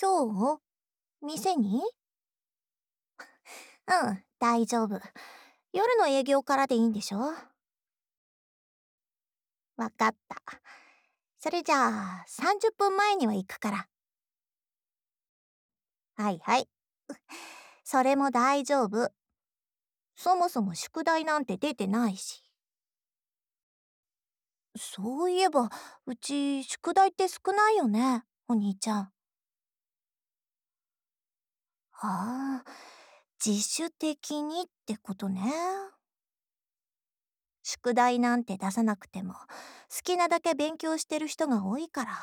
今日店に？うん、大丈夫。夜の営業からでいいんでしょ？わかった。それじゃあ、30分前には行くから。はいはい。それも大丈夫。そもそも宿題なんて出てないし。そういえば、うち宿題って少ないよね、お兄ちゃん。ああ、自主的にってことね。宿題なんて出さなくても、好きなだけ勉強してる人が多いから。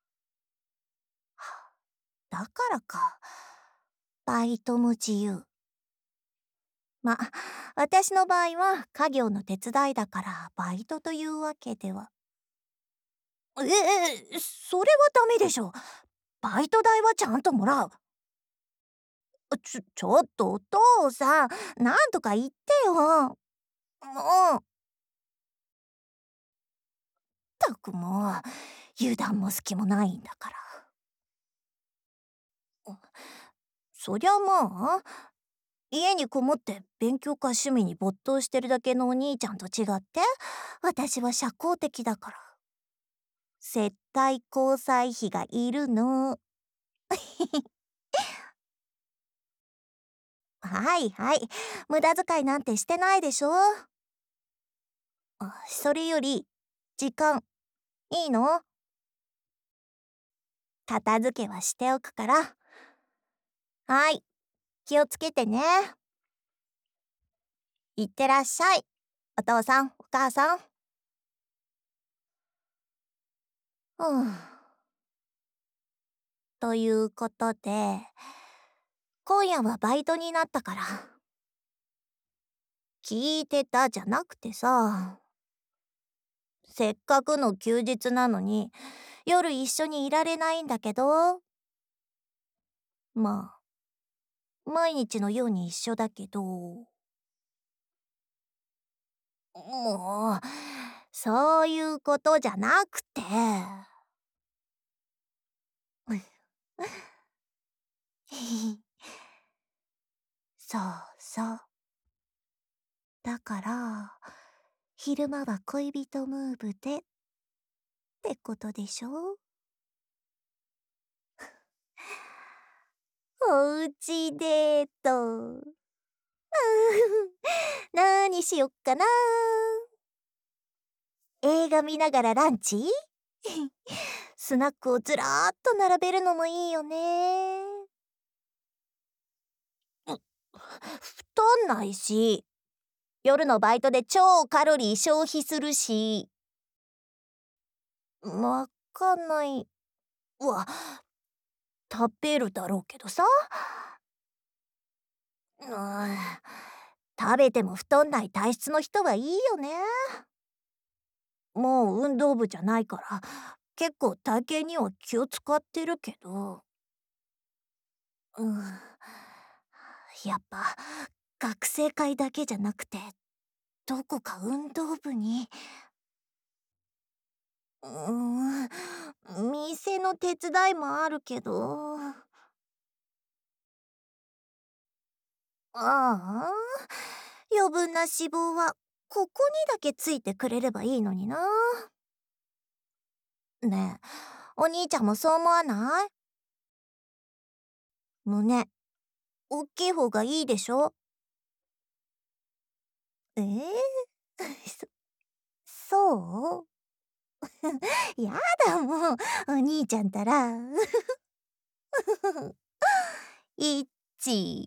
だからか。バイトも自由。ま、私の場合は家業の手伝いだからバイトというわけでは。それはダメでしょ。バイト代はちゃんともらう。ちょっとお父さん、なんとか言ってよ。もう、ったくもう、油断も隙もないんだから。そりゃまあ、家にこもって勉強か趣味に没頭してるだけのお兄ちゃんと違って、私は社交的だから。接待交際費がいるの。はいはい。無駄遣いなんてしてないでしょ。それより、時間、いいの？片付けはしておくから。はい。気をつけてね。いってらっしゃい。お父さん、お母さん。うん。ということで、今夜はバイトになったから。聞いてたじゃなくてさ、せっかくの休日なのに、夜一緒にいられないんだけど、まあ、毎日のように一緒だけど、もう、そういうことじゃなくて。そうそう。だから、昼間は恋人ムーブでってことでしょ？おうちデート。なーにしよっかな。映画見ながらランチ？スナックをずらーっと並べるのもいいよね。太んないし、夜のバイトで超カロリー消費するし。わかんない。食べるだろうけどさ。うん、食べても太んない体質の人はいいよね。もう運動部じゃないから、結構体型には気を使ってるけど。うん。やっぱ、学生会だけじゃなくて、どこか運動部に。う店の手伝いもあるけど。ああ、余分な脂肪はここにだけついてくれればいいのにな。ねえ、お兄ちゃんもそう思わない？胸、おっきい方がいいでしょ？えー、そう？やだもう、お兄ちゃんたら。いっち。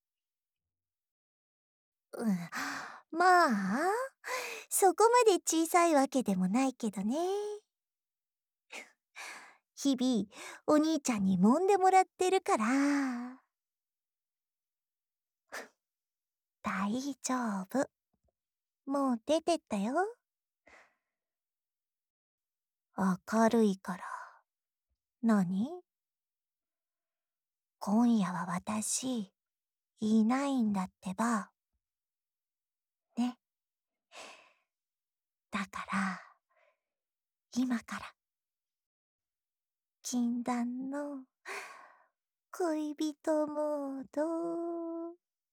うん、まあ、そこまで小さいわけでもないけどね。日々、お兄ちゃんに揉んでもらってるから。大丈夫。もう出てったよ。明るいから。何？今夜は私、いないんだってば。ね。だから、今から、禁断の恋人モード。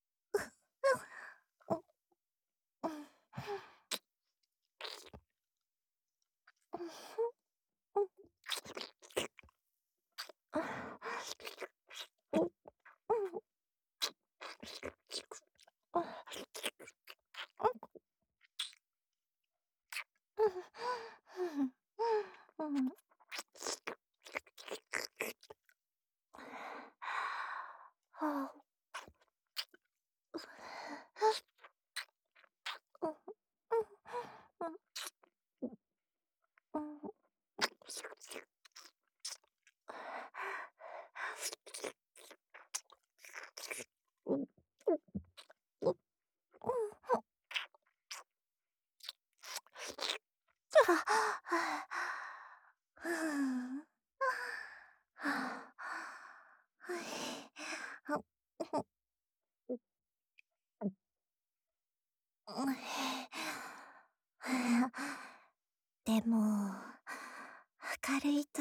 でも、明るいと、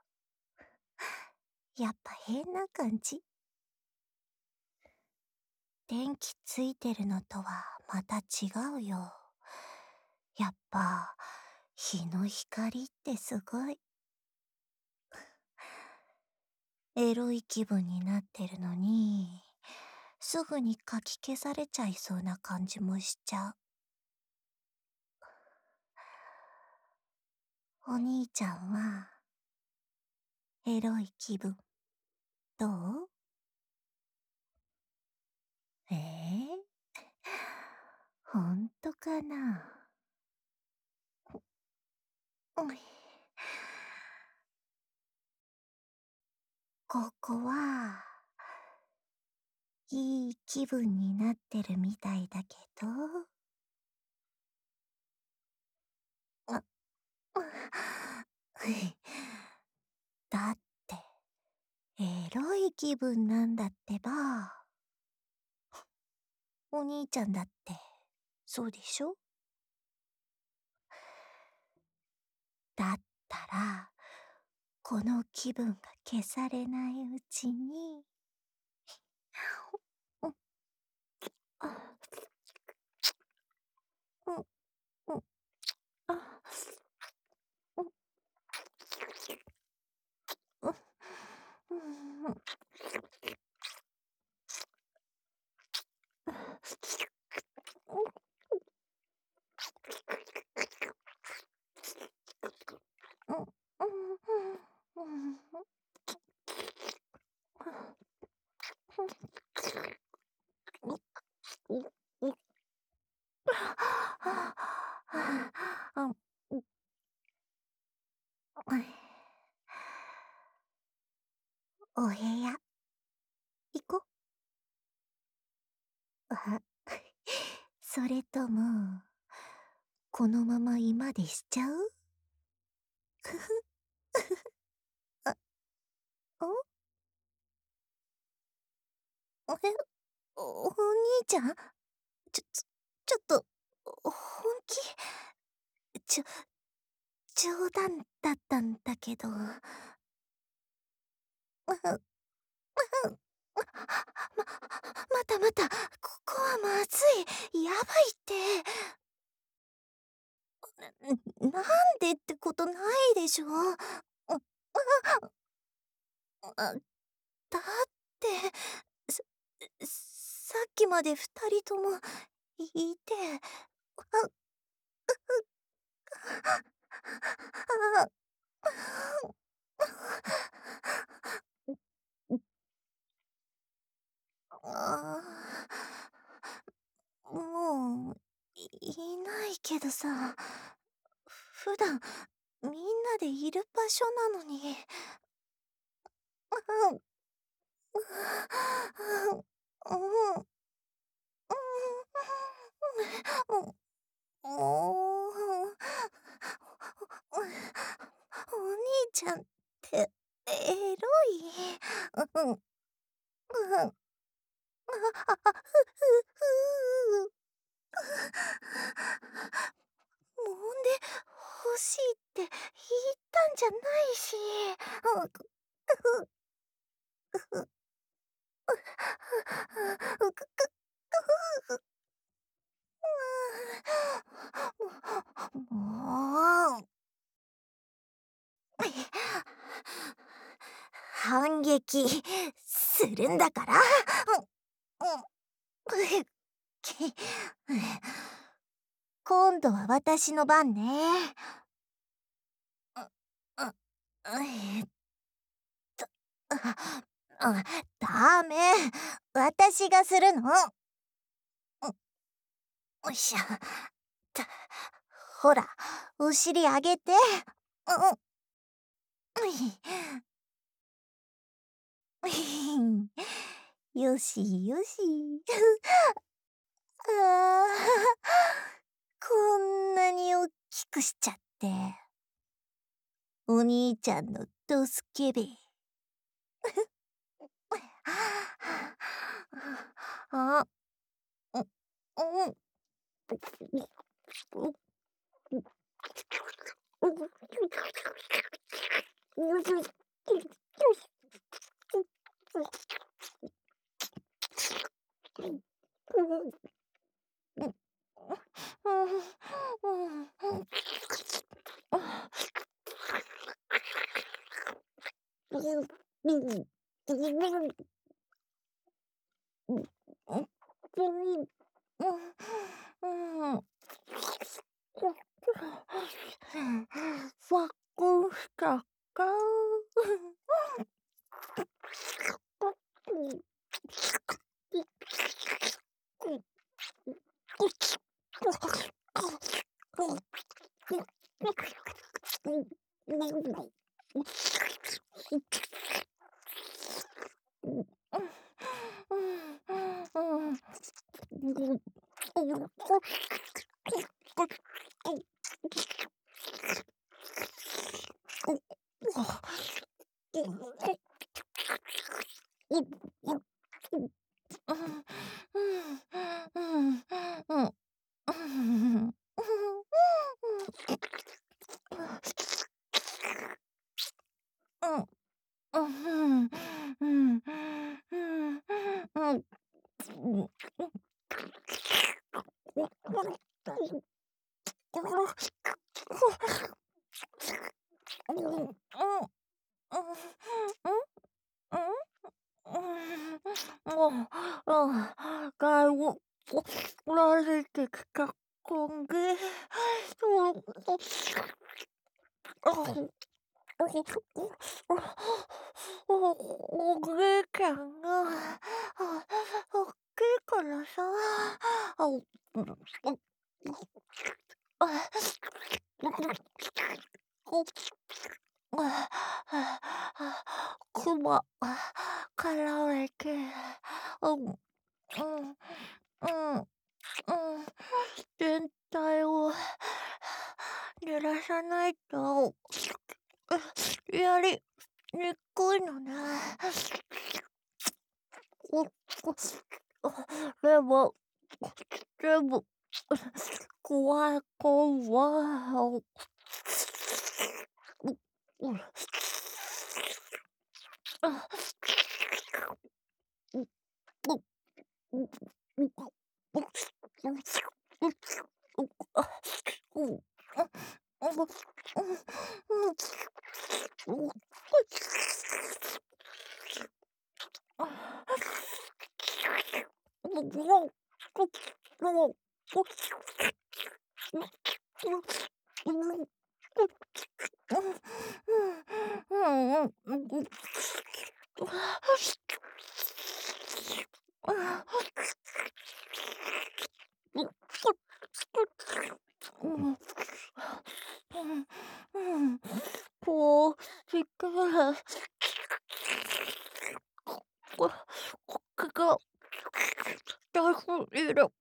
やっぱ変な感じ。電気ついてるのとはまた違うよ。やっぱ、日の光ってすごい。エロい気分になってるのに、すぐにかき消されちゃいそうな感じもしちゃう。お兄ちゃんは、エロい気分、どう？ほんとかな？うん。ここは、いい気分になってるみたいだけど。あ、だって、エロい気分なんだってば。お兄ちゃんだって、そうでしょ？だったら、この気分が消されないうちに、うん、あ、うん、うん、あ、うん、うん、うん、うん、うん、うん、お部屋、行こ。あ、それとも、このまま居間でしちゃう？ふふ、あ、おおえ、お兄ちゃん？ちょっと、本気？ちょ、冗談だったんだけど。またまた、ここはまずい。やばいって。なんでってことないでしょ。だって、さ、さっきまで二人ともいて、あ、あ、あ、もう、いないけどさ、普段みんなでいる場所なのに。うん、うん、うん、もう、お兄ちゃんってエロい。うん、うん、あ、ふう。揉んで欲しいって言ったんじゃないし。 うくくもう、反撃するんだから。今度は私の番ね。うえっあダメ。私がするの。おいしょ。たほら、お尻上げて。よしよし。あこんなにおっきくしちゃって。お兄ちゃんのドスケベ。あ、う、うん。わっこしたか。外をられてきた今月。お姉ちゃんがおっきいからさ。くまかられて、うんうんうん全体を濡らさないとやりにくいのね。でも、でも、怖い怖い。こうしてここが大好きだ。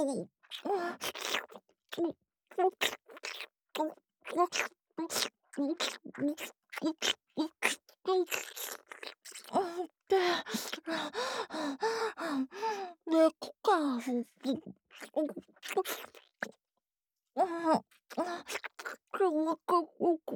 で、猫か。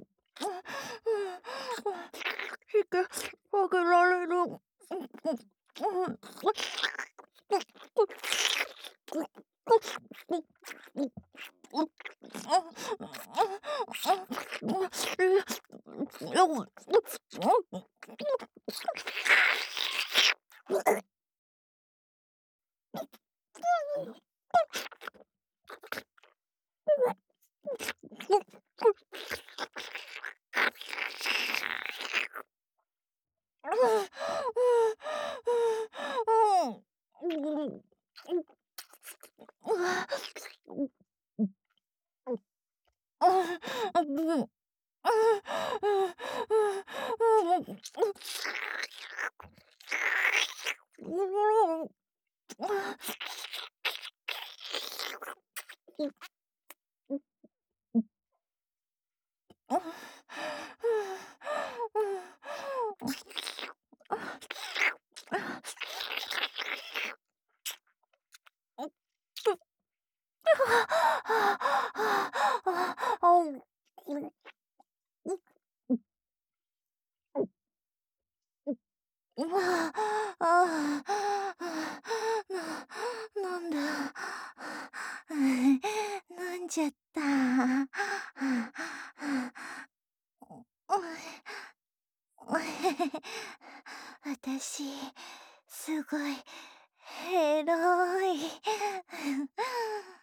してあげられる。 なんだ。飲んじゃった。私、すごい、エロい。